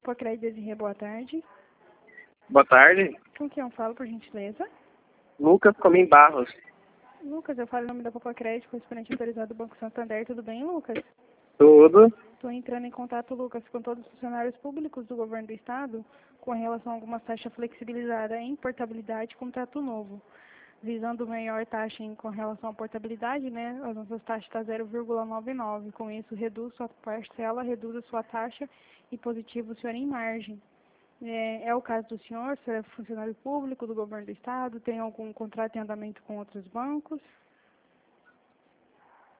Popocred Desirê, boa tarde. Boa tarde. Com quem eu falo, por gentileza? Lucas Comim Barros. Lucas, eu falo em nome da Popocred, correspondente autorizado do Banco Santander. Tudo bem, Lucas? Tudo. Estou entrando em contato, Lucas, com todos os funcionários públicos do governo do Estado com relação a algumas taxas flexibilizadas em portabilidade e contrato novo. Visando maior taxa com relação à portabilidade, né? As nossas taxas estão 0,99. Com isso, reduz sua parcela, reduz a sua taxa e positivo o senhor em margem. É o caso do senhor é funcionário público do governo do Estado, tem algum contrato em andamento com outros bancos?